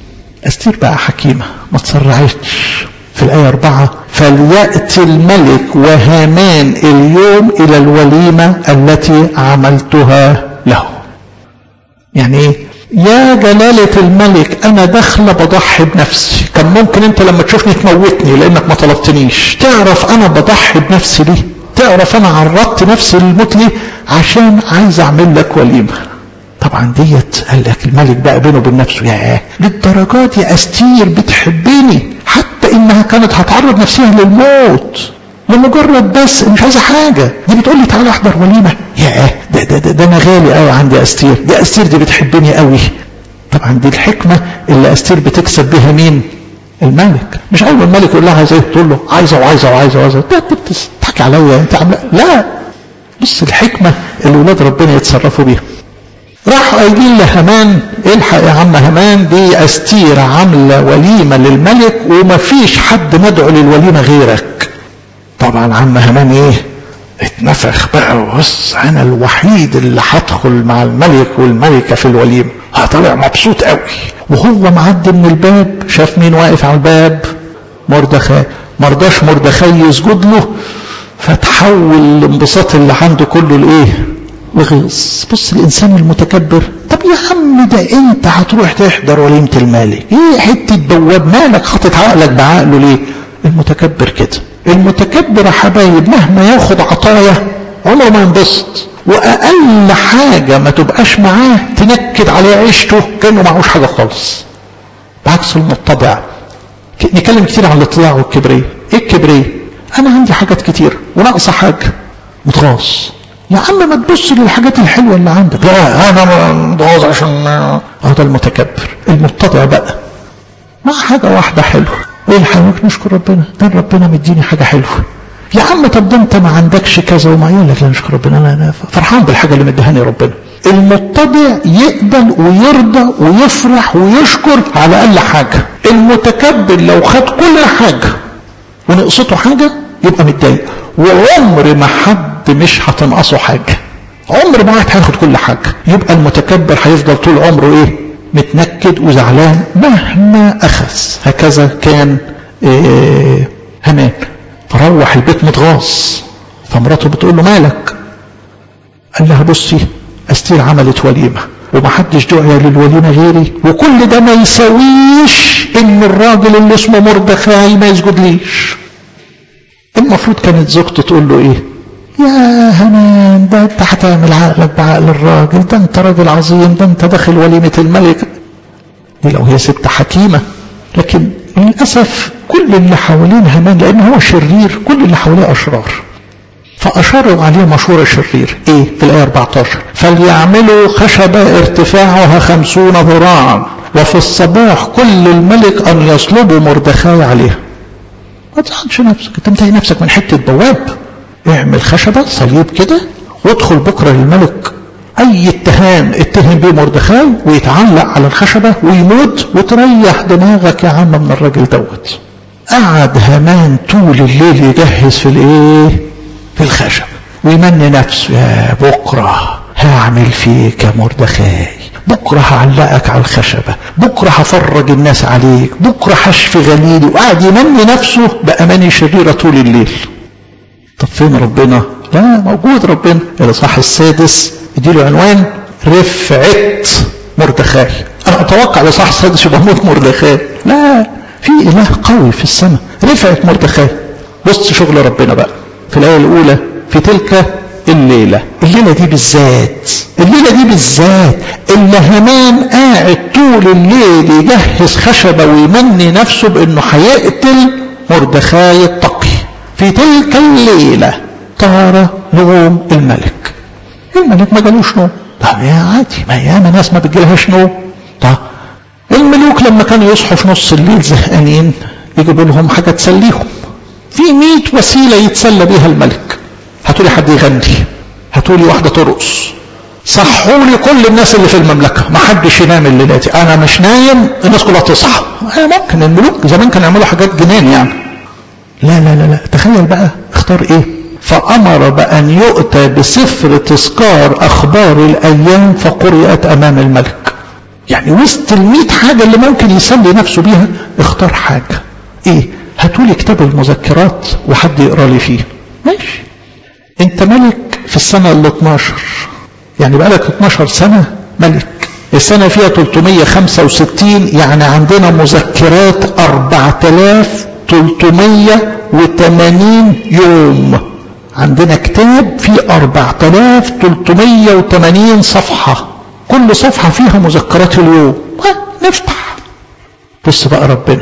استير بقى حكيمة ما تسرعتش. في الآية أربعة فليأتي الملك وهامان اليوم إلى الوليمة التي عملتها له. يعني ايه؟ يا جلالة الملك أنا داخلة بضحي بنفسي، كان ممكن أنت لما تشوفني تموتني لأنك ما طلبتنيش. تعرف أنا بضحي بنفسي ليه؟ تعرف أنا عرضت نفسي للموت ليه؟ عشان عايز أعمل لك وليمة. طبعا ديت قال لك الملك بقى بينه وبين نفسه، ياه للدرجات يا أستير بتحبني حتى إنها كانت هتعرض نفسها للموت لمجرد بس مش عايزة حاجة، دي بتقول لي تعالى احضر وليمة. ياه ده, ده, ده, ده أنا غالي قوي عندي أستير، دي أستير دي بتحبني قوي. طبعا دي الحكمة اللي أستير بتكسب بها مين؟ الملك. مش أول الملك يقول لها عايزة تقول له عايزة وعايزة وعايزة وعايزة، ده بتضحك عليا أنت عاملة، لا بص الحكمة اللي ولاد ربنا يتصرفوا بيها. راح قايلين لهامان الحق يا عم هامان، دي أستير عاملة وليمة للملك ومفيش حد مدعو للوليمة غيرك. طبعا عم هامان ايه؟ اتنفخ بقى، وبص انا الوحيد اللي هدخل مع الملك والملكة في الوليمة. طلع مبسوط قوي، وهو معدي من الباب شاف مين واقف على الباب؟ مردخاي. مرضاش مردخاي يسجد له، فتحول الانبساط اللي عنده كله لايه؟ وغيظ. بص الانسان المتكبر، طب يا عم ده انت هتروح تحضر وليمة الملك، ايه حتة بواب مالك حاطط عقلك بعقله ليه؟ المتكبر كده. المتكبر يا حبايب مهما ياخد عطايا عمره ما ينبسط، واقل حاجة ما تبقاش معاه تنكد عليه عيشته كأنه معهوش حاجة خالص. بعكس المتضع. نتكلم كتير عن الاطلاع والكبرية. ايه الكبرية؟ انا عندي حاجات كتير وناقصة حاجة، متغاظ. يا عم ما تبص للحاجات الحلوة اللي عندك، لا انا متغاظ عشان هذا المتكبر. المتضع بقى مع حاجة واحدة حلوة، ايه الحلوة؟ نشكر ربنا، ده ربنا مديني حاجة حلوة. يا عم طب ده انت ما عندكش كذا وما يقول لك لا نشكر ربنا، انا فرحان بالحاجة اللي مديهاني ربنا. المتضع يقبل ويرضى ويفرح ويشكر على اقل حاجة. المتكبر لو خد كل حاجة ونقصته حاجة يبقى متضايق، وعمر ما حد مش هتنقصه حاجة، عمر ما واحد هياخد كل حاجة. يبقى المتكبر هيفضل طول عمره ايه؟ متنكد وزعلان مهما اخذ. هكذا كان إيه هامان. فروح البيت متغاظ، فمراته بتقول له مالك؟ قال لها بصي أستير عملت وليمة ومحدش دعي للوليمة غيري، وكل ده ما يسويش ان الراجل اللي اسمه مردخاي ما يسجدليش. المفروض كانت زوجته تقول له ايه؟ يا هامان ده انت هتعمل عقلك بعقل الراجل، ده انت راجل عظيم، ده انت داخل وليمة الملك. دي لو هي ست حكيمة. لكن للأسف كل اللي حوالين هامان لأن هو شرير، كل اللي حواليه أشرار، فأشاروا عليه مشورة شرير. ايه في الآية أربعة عشر؟ فليعملوا خشبة ارتفاعها خمسون ذراعا وفي الصباح كل الملك أن يصلبوا مردخاي عليها. ما تزعلش نفسك، انت متهي نفسك من حتة بواب. اعمل خشبة صليب كده وادخل بكرة للملك، اي اتهام اتهم بيه مردخاي ويتعلق على الخشبة ويموت وتريح دماغك يا عم من الراجل دوت. قعد هامان طول الليل يجهز في الايه؟ في الخشب ويمني نفسه، يا بكرة هعمل فيك يا مردخاي، بكرة هعلقك على الخشبة، بكرة هفرج الناس عليك، بكرة هشفي غليلي، وقعد يمني نفسه بأماني شريرة طول الليل. طب فين ربنا؟ لا موجود ربنا. الإصحاح السادس يديله عنوان رفعة مردخاي. أنا أتوقع الإصحاح السادس يبقى موت مردخاي، لا، في إله قوي في السماء. رفعة مردخاي. بص شغل ربنا بقى في الآية الأولى، في تلك الليلة. الليلة دي بالذات، الليلة دي بالذات اللي هامان قاعد طول الليل يجهز خشبة ويمني نفسه بأنه هيقتل مردخاي التقي. في تلك الليلة طار نوم الملك. الملك ما جالوش نوم. طب يا عادي، ما ياما ناس ما بتجيلهاش نوم. طب الملوك لما كانوا يصحوا في نص الليل زهقانين يجيبوا لهم حاجة تسليهم. في مئة وسيلة يتسلى بيها الملك. هاتولي حد يغني، هاتولي واحدة ترقص، صحوا لي كل الناس اللي في المملكة، ما حدش ينام الليلة دي، أنا مش نايم، الناس كلها تصحى. ممكن الملوك زمان كانوا يعملوا حاجات جنان يعني. لا لا لا لا، تخيل بقى اختار ايه؟ فأمر بأن يؤتى بسفر تذكار أخبار الأيام فقرئت أمام الملك. يعني وسط المئة حاجة اللي ممكن يسلي نفسه بيها اختار حاجة. ايه؟ هاتولي كتاب المذكرات وحد يقرأ لي فيه. ماشي، انت ملك في السنة ال اثناشر، يعني بقالك اثناشر سنة ملك. السنة فيها ثلاثمئة وخمسة وستين، يعني عندنا مذكرات أربعة آلاف وثلاثمئة وثمانين يوم. عندنا كتاب فيه أربعة آلاف وثلاثمئة وثمانين صفحة، كل صفحة فيها مذكرات اليوم. نفتح بص بقى ربنا،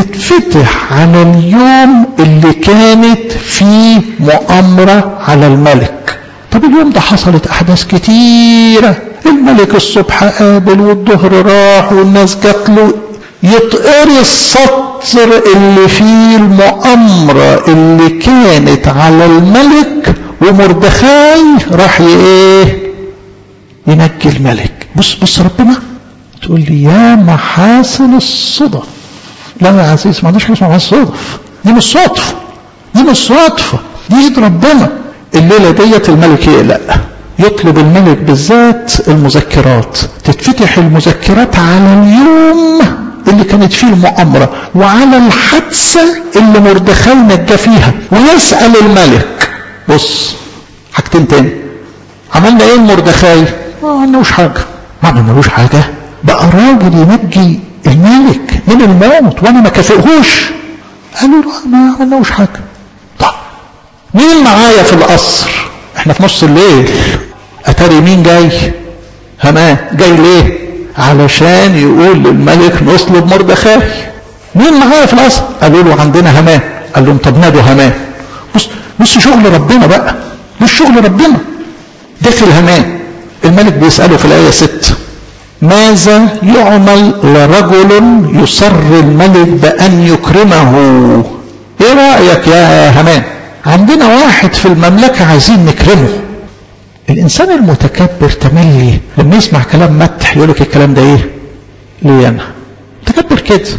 تتفتح على اليوم اللي كانت فيه مؤامرة على الملك. طب اليوم ده حصلت أحداث كتيرة، الملك الصبح قابل والظهر راح والناس جات له. يتقري السطر اللي فيه المؤامرة اللي كانت على الملك ومردخاي راح ايه؟ ينجي الملك. بص بص ربنا، تقول لي يا محاسن الصدف. لا يا عزيز، ما عندوش حاجه اسمها صدف، دي مش صدفه، دي مش صدفه، دي ايد ربنا. الليله ديت الملك يقلق، يطلب الملك بالذات المذكرات، تتفتح المذكرات على اليوم اللي كانت فيه المؤامره وعلى الحادثه اللي مردخاي نجا فيها، ويسال الملك. بص حاجتين تاني، عملنا ايه مردخاي؟ ما عملناش حاجه. ما عملناش حاجه؟ بقى راجل ينجي الملك من الموت وانا ما كافئهوش؟ قالوا له ما عملناش حاجه. طب مين معايا في القصر؟ احنا في نص الليل، اتاري مين جاي؟ هامان. جاي ليه؟ علشان يقول للملك نصلب مردخاي. مين معايا في القصر؟ قالوا له عندنا هامان. قال لهم طب نادوا هامان. بص بص شغل ربنا بقى، مش شغل ربنا. داخل هامان، الملك بيسأله في الآية ستة ماذا يعمل لرجل يصر الملك بأن يكرمه؟ ايه رأيك يا هامان؟ عندنا واحد في المملكة عايزين نكرمه. الإنسان المتكبر تملي لما يسمع كلام مدح يقول لك الكلام ده ايه؟ ليه أنا؟ متكبر كده.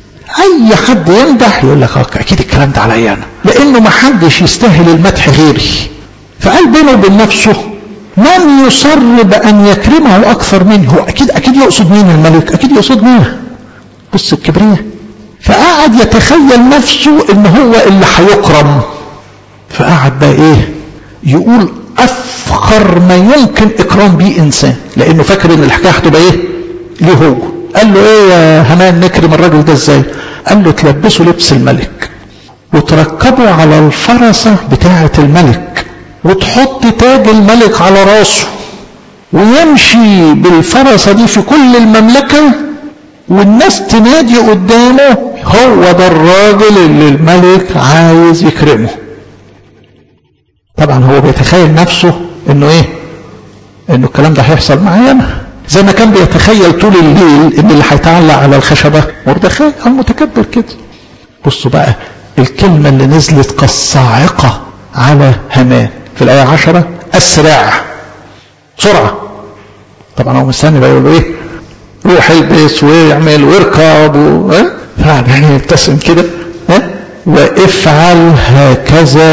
أي حد يمدح يقول لك أكيد الكلام ده عليا أنا، لأنه ما حدش يستاهل المدح غيري. فقال بينه وبين نفسه من يصر بأن يكرمه أكثر منه؟ أكيد أكيد يقصد مين الملك؟ أكيد يقصد مين؟ بص الكبرية. فقعد يتخيل نفسه إن هو اللي هيكرم، فقعد بقى إيه؟ يقول أفخر ما يمكن إكرام بيه إنسان، لأنه فاكر إن الحكاية هتبقى إيه؟ ليه هو. قال له إيه يا هامان نكرم الراجل ده إزاي؟ قال له تلبسوا لبس الملك وتركبوا على الفرسة بتاعة الملك وتحط تاج الملك على راسه ويمشي بالفرسة دي في كل المملكة والناس تنادي قدامه هو ده الراجل اللي الملك عايز يكرمه. طبعا هو بيتخيل نفسه انه ايه؟ انه الكلام ده هيحصل معايا انا، زي ما كان بيتخيل طول الليل ان اللي هيتعلق على الخشبه مردخاي. هو متكبر كده. بصوا بقى الكلمه اللي نزلت كالصاعقه على هامان في الايه عشرة: اسرع، بسرعه. طبعا هو مستني بقى يقول له ايه؟ روح البس واعمل واركب و... ها يعني يبتسم كده، ها وافعل هكذا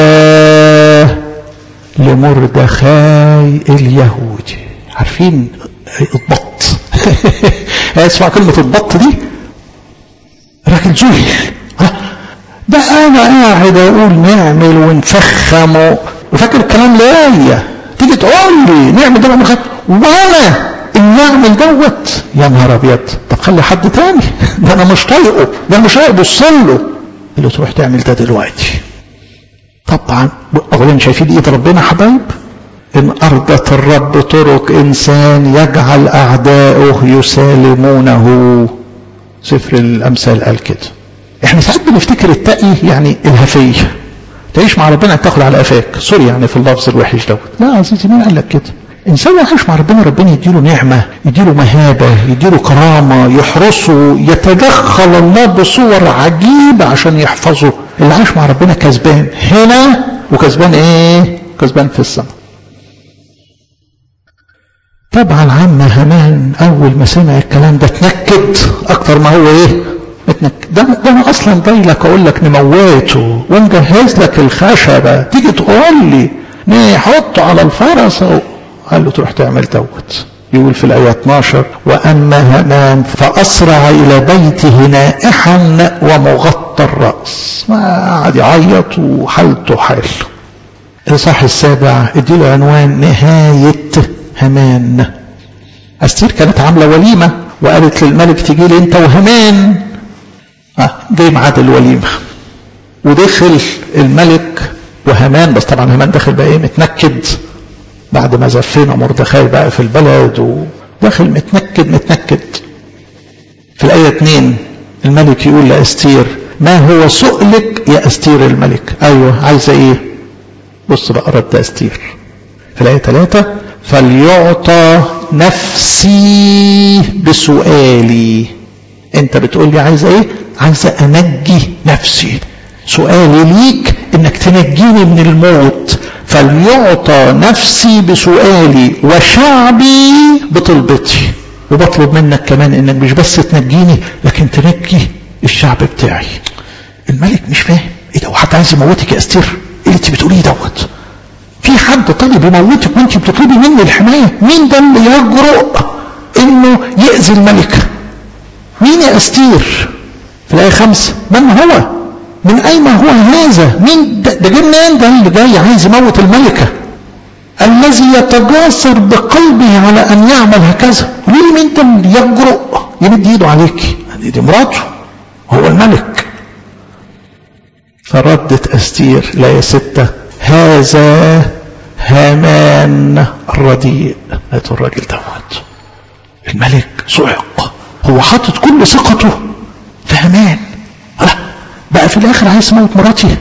لمردخاي اليهودي. عارفين البط؟ اسمع كلمة البط دي، راجل جوي. ده انا قاعد اقول نعمل ونفخم وفاكر الكلام لا تيجي تقول لي نعمل ده مخ... وانا نعمل دوت. يا نهار ابيض، طب خلي حد تاني، ده انا مش طايقه، ده مش هيبص له اللي تروح تعمل ده دلوقتي. طبعا اولا شايفين ايد ربنا حبايب؟ ان ارضت الرب طرق انسان يجعل اعداؤه يسالمونه. سفر الامثال قال كده. احنا ساعات بنفتكر التقي يعني الهفيه، تعيش مع ربنا تاخد على قفاك، سوري يعني في اللفظ الوحش دوت. لا عزيزي، مين قال لك كده؟ انسان يعيش مع ربنا، ربنا يديله نعمه، يديله مهابه، يديله كرامه، يحرسه، يتدخل الله بصور عجيبه عشان يحفظه. اللي عايش مع ربنا كسبان هنا وكسبان ايه؟ كسبان في السماء. طبعا عم هامان اول ما سمع الكلام ده اتنكد اكتر ما هو ايه؟ اتنكد. ده, ده انا اصلا جاي لك اقول لك نموته ونجهز لك الخشبه، تيجي تقول لي نحطه على الفرس. قال له تروح تعمل دوت. يقول في الآية اثناشر: وأما هامان فأسرع إلى بيته نائحا ومغطى الرأس. ما قعد يعيط وحالته حال. الإصحاح السابع اديله عنوان نهاية هامان. أستير كانت عاملة وليمة وقالت للملك تجي لي أنت وهامان. آه جاي ميعاد الوليمة ودخل الملك وهامان، بس طبعا هامان دخل بقى ايه؟ متنكد بعد ما زفينا مردخاي بقى في البلد، وداخل متنكد متنكد. في الآية اثنين الملك يقول لأستير: ما هو سؤلك يا أستير الملك؟ أيوة عايزة إيه؟ بص بقى رد أستير في الآية ثلاثة: فليعطى نفسي بسؤالي. أنت بتقول لي عايزة إيه؟ عايزة أنجي نفسي. سؤالي ليك إنك تنجيني من الموت. فليعطى نفسي بسؤالي وشعبي بطلبتي. وبطلب منك كمان انك مش بس تنجيني لكن تنجي الشعب بتاعي. الملك مش فاهم ايه ده، وحد عايز يموتك يا استير؟ ايه اللي انت بتقوليه دوت؟ في حد طالب يموتك وانت بتطلبي مني الحمايه؟ مين ده اللي يجرؤ انه يأذي الملك؟ مين يا استير؟ في الايه خمسة: من هو؟ من اين هو هذا؟ مين ده؟ ده جه منين ده اللي جاي عايز يموت الملكه؟ الذي يتجاسر بقلبه على ان يعمل هكذا. ليه مين ده اللي يجرؤ يمد ايده عليك؟ دي مراته، هو الملك. فردت استير الايه ستة: هذا هامان الرديء. هات الراجل دوت. الملك صعق، هو حاطط كل ثقته في هامان، بقى في الاخر عايز يموت مراتي.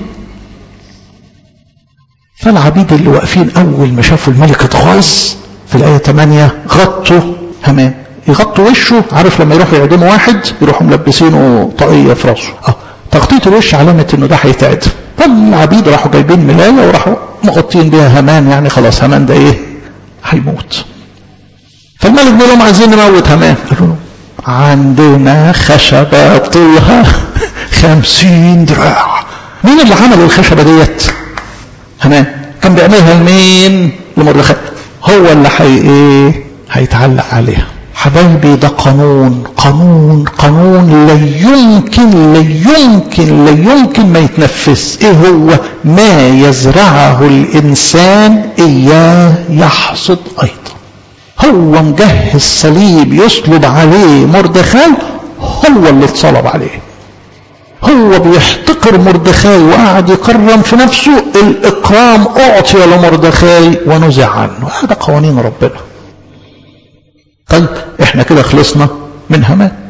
فالعبيد اللي واقفين اول ما شافوا الملك اتغاظ في الايه ثمانية غطوا هامان. يغطوا وشه، عارف لما يروحوا يعدموا واحد يروحوا ملبسينه طاقيه في راسه، اه تغطيه الوش علامه انه ده هيتعدم. فالعبيد راحوا جايبين ملايه وراحوا مغطين بيها هامان، يعني خلاص هامان ده ايه؟ هيموت. فالملك بيقول لهم عايزين نموت هامان. قالوا له عندنا خشبه طولها خمسين دراع. مين اللي عمل الخشبه ديت؟ هامان. كان بيعملها لمين؟ لمردخاي. هو اللي حي ايه؟ هيتعلق عليها. حبايبي ده قانون قانون قانون لا يمكن لا يمكن لا يمكن ما يتنفذ. ايه هو؟ ما يزرعه الانسان اياه يحصد ايضا. هو مجهز صليب يصلب عليه مردخاي، هو اللي اتصلب عليه. هو بيحتقر مردخاي وقعد يكرم في نفسه، الاكرام اعطي لمردخاي ونزع عنه. هذا قوانين ربنا. طيب احنا كده خلصنا من هامان.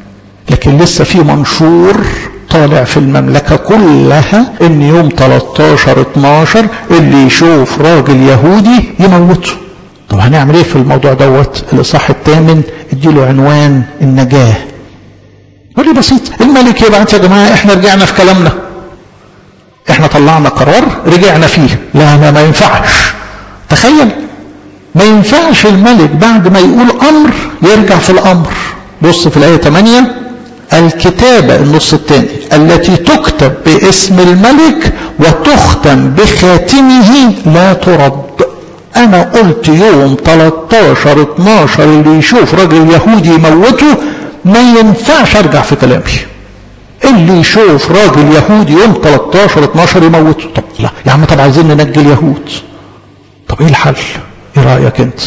لكن لسه في منشور طالع في المملكة كلها ان يوم تلتاشر اتناشر اللي يشوف راجل يهودي يموته. طب هنعمل ايه في الموضوع دوت؟ الاصحاح الثامن اديله عنوان النجاة. قولي بسيط، الملك يبعت يا جماعة احنا رجعنا في كلامنا، احنا طلعنا قرار رجعنا فيه. لا لا ما ينفعش. تخيل، ما ينفعش الملك بعد ما يقول امر يرجع في الامر. بص في الايه ثمانية، الكتابة النص الثاني التي تكتب باسم الملك وتختم بخاتمه لا ترد. انا قلت يوم تلتاشر اتناشر اللي يشوف راجل يهودي يموته ما ينفعش ارجع في كلامي. اللي يشوف راجل يهودي يوم تلتاشر اتناشر يموته. طب لا يا عم، طب عايزين ننجي اليهود، طب ايه الحل؟ ايه رأيك انت؟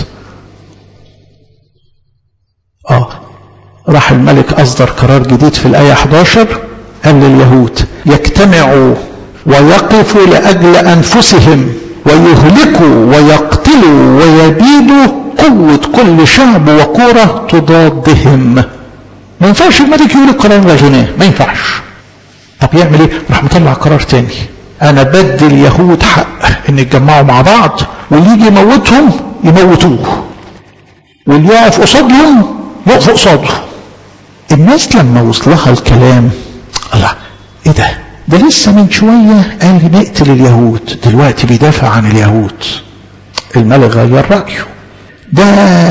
اه راح الملك اصدر قرار جديد في الايه احداشر، قال لليهود يجتمعوا ويقفوا لاجل انفسهم ويهلكوا ويقتلوا ويبيدوا قوة كل شعب وقورة تضادهم. ما ينفعش الملك يقول القرار لغناه، ما ينفعش. طب يعمل ايه؟ راح مطلع قرار تاني، انا بدي اليهود حق ان يتجمعوا مع بعض واللي يجي يموتهم يموتوه واللي يقف قصادهم يقف قصاده. الناس لما وصلها الكلام الله، ايه ده؟ ده لسه من شوية قال نقتل اليهود، دلوقتي بيدافع عن اليهود. الملك غير رأيه. ده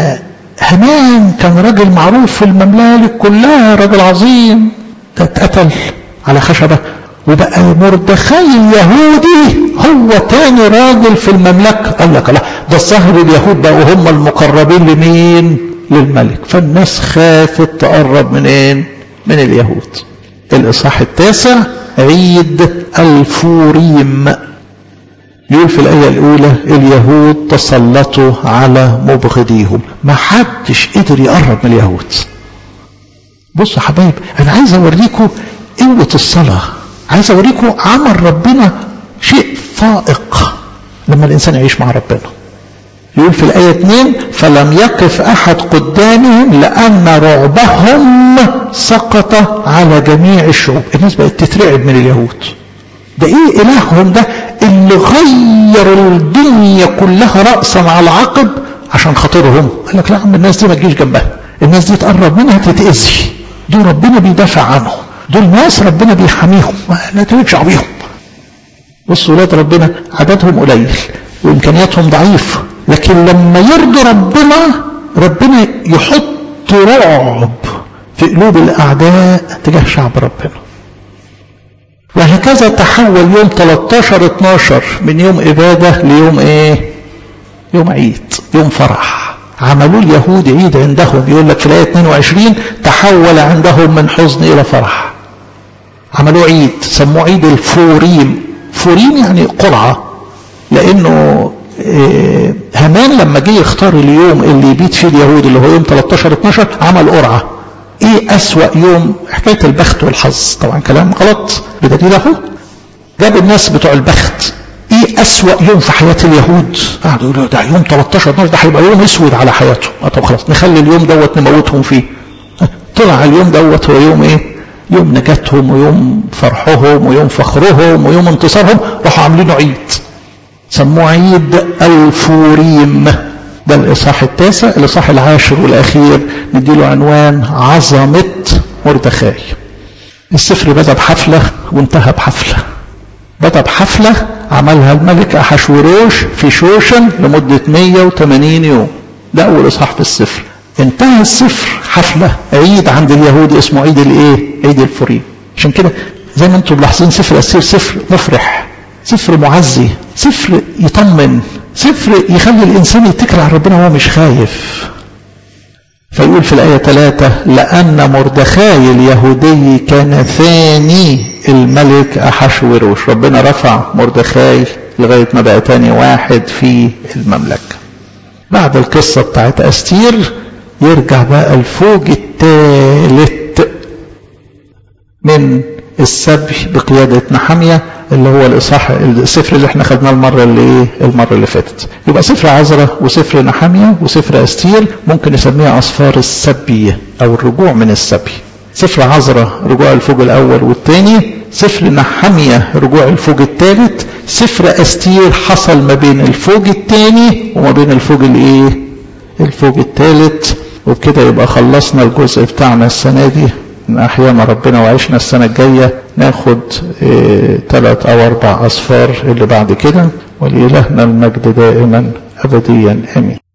هامان كان راجل معروف في الممالك كلها، راجل عظيم، ده اتقتل على خشبة، وبقى مردخاي اليهودي هو تاني راجل في المملكة. قال لك لا، ده الظاهر اليهود بقوا هم المقربين لمين؟ للملك. فالناس خافت تقرب منين؟ من اليهود. الإصحاح التاسع عيد الفوريم. يقول في الآية الأولى اليهود تسلطوا على مبغضيهم. ما حدش قدر يقرب من اليهود. بصوا حبايب، أنا عايز أوريكم قوة الصلاة، عايز أوريكم عمل ربنا شيء فائق لما الإنسان يعيش مع ربنا. يقول في الآية اثنين فلم يقف أحد قدامهم لأن رعبهم سقط على جميع الشعوب. الناس بقت تترعب من اليهود. ده ايه إلههم ده اللي غير الدنيا كلها رأسا على عقب عشان خاطرهم؟ قال لك لا عم، الناس دي ما تجيش جنبها، الناس دي تقرب منها تتأذي، دول ربنا بيدافع عنهم، دول ناس ربنا بيحميهم، لا ترجع بيهم. بصوا ولاد ربنا عددهم قليل وإمكانياتهم ضعيفة، لكن لما يرضي ربنا ربنا يحط رعب في قلوب الأعداء تجاه شعب ربنا. وهكذا تحول يوم تلتاشر اتناشر من يوم إبادة ليوم إيه؟ يوم عيد، يوم فرح. عملوا اليهود عيد عندهم. يقول لك في الآية اتنين وعشرين تحول عندهم من حزن إلى فرح. عملوا عيد سموه عيد الفوريم. فوريم يعني قرعة، لأنه إيه هامان لما جه يختار اليوم اللي يبيت فيه اليهود اللي هو يوم تلتاشر اتناشر عمل قرعة. ايه اسوأ يوم؟ حكاية البخت والحظ، طبعا كلام غلط بدليل اهو. جاب الناس بتوع البخت ايه اسوأ يوم في حياة اليهود؟ قعدوا يقولوا ده يوم تلتاشر اتناشر ده هيبقى يوم اسود على حياتهم. اه طب خلاص نخلي اليوم دوت نموتهم فيه. طلع اليوم دوت هو يوم ايه؟ يوم نجاتهم ويوم فرحهم ويوم فخرهم ويوم انتصارهم. راحوا عاملينه عيد سموه عيد الفوريم. ده الإصحاح التاسع. الإصحاح العاشر والأخير نديله عنوان عظمة مردخاي. السفر بدأ بحفلة وانتهى بحفلة. بدأ بحفلة عملها الملك أحشوروش في شوشن لمدة مية وتمانين يوم. ده أول إصحاح في السفر. انتهى السفر حفلة عيد عند اليهود اسمه عيد الإيه؟ عيد الفوريم. عشان كده زي ما انتم ملاحظين سفر السير سفر مفرح، سفر معزي، سفر يطمن، سفر يخلي الإنسان يتكل على ربنا وهو مش خايف. فيقول في الآية ثلاثة لأن مردخاي اليهودي كان ثاني الملك أحشوروش. ربنا رفع مردخاي لغاية ما بقى ثاني واحد في المملكة. بعد القصة بتاعت أستير يرجع بقى الفوج الثالث من السبي بقيادة نحمية اللي هو الإصحاح السفر اللي احنا خدناه المرة اللي المرة اللي فاتت. يبقى سفر عزرا وسفر نحمية وسفر أستير ممكن نسميها أسفار السبي أو الرجوع من السبي. سفر عذراء رجوع الفوج الأول والثاني، سفر نحمية رجوع الفوج الثالث، سفر أستير حصل ما بين الفوج الثاني وما بين الفوج الايه الفوج الثالث. وبكده يبقى خلصنا الجزء بتاعنا السنة دي. من أحيانا ربنا وعيشنا السنة الجاية ناخد ثلاث أو أربع أصفار اللي بعد كده. ولإلهنا المجد دائما أبديا آمين.